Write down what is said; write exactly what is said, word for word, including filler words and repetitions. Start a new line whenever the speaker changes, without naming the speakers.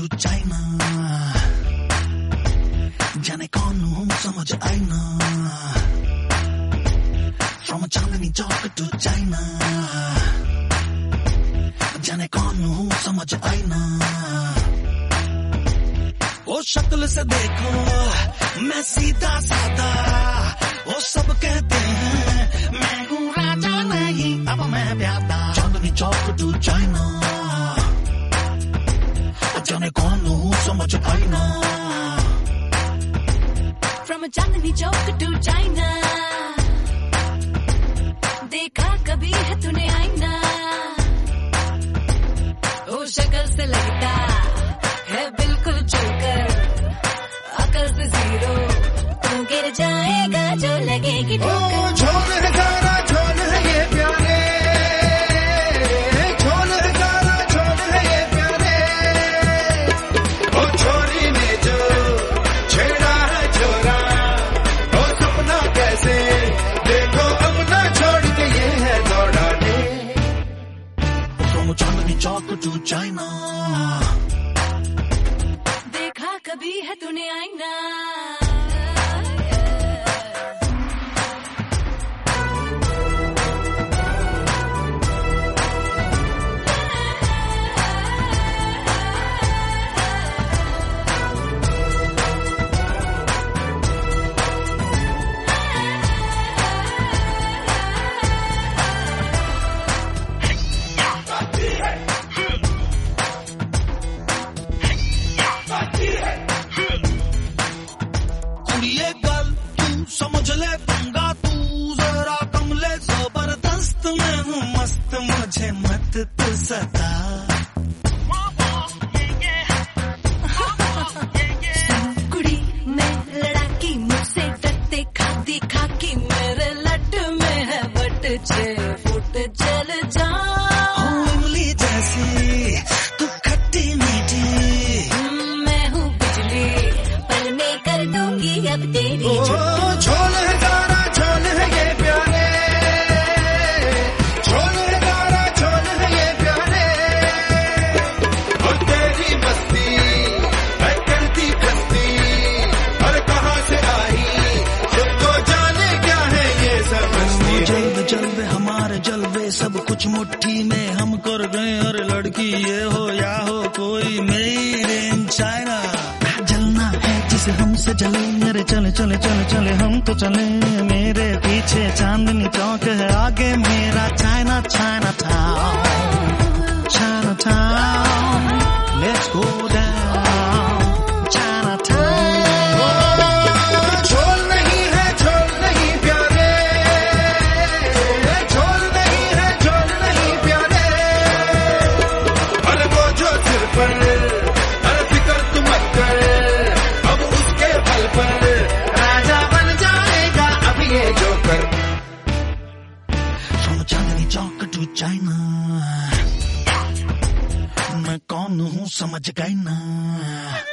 To China, जाने कौन हूँ समझ आई ना। From Chandni Chowk to China, जाने कौन हूँ समझ आई ना। वो शक्ल से देखो मैं सीधा साधा, वो सब कहते हैं मैं हूँ राजा नहीं अब मैं प्यादा। चांदनी चौक टू चाइना, जाने कौन हूँ समझ आई ना।
From Chandni Chowk to China, देखा कभी है तूने आईना। वो शक्ल से लगता है बिल्कुल जोकर, अकल से जीरो, तू गिर जाएगा जो लगेगी ठोकर।
झोल है गाना झोल है ये प्यारे, झोल है गाना झोल है ये प्यारे। ओ छोरी ने जो छेड़ा है छोरा, ओ सपना कैसे देखो अपना छोड़ के ये है दौड़ाने।
From Chandni Chowk to China,
देखा कभी है तूने आईना।
ये गल तू समझ ले पंगा तू जरा कमले, जबरदस्त मैं हूँ मस्त मुझे मत तू सता।
कुड़ी मैं लड़ाकी मुझसे डरते खादी खाकी, मेरे लट में है बट छह फुट जल जा।
इमली जैसी तू खट्टी मीठी,
मैं हूँ बिजली पल में कर दूंगी अब तेरी
ओ झोल है गाना झोल है ये प्यारे, झोल है गाना झोल है ये प्यारे। और तेरी मस्ती है करती कस्ती, और कहाँ से आई खुद को जाने क्या है ये सब मस्ती।
जल्द जल्द हमारे जलवे सब कुछ मुट्ठी में हम कर गए। और लड़की ये हो या हो कोई मेड इन चाइना, जलना है जिसे हमसे जले। मेरे चले चले चले चले हम तो चले, मेरे पीछे चांदनी चौक है, आगे मेरा China China town, China town, let's go down China town.
झोल नहीं है झोल नहीं प्यारे, झोल नहीं है झोल नहीं प्यारे। अरे वो जो सिर पर अरे फिक्र तुम मत कर, अब उसके बल पर राजा बन जाएगा अब ये joker.
From Chandni Chowk to China, मैं कौन हूँ समझ गई ना।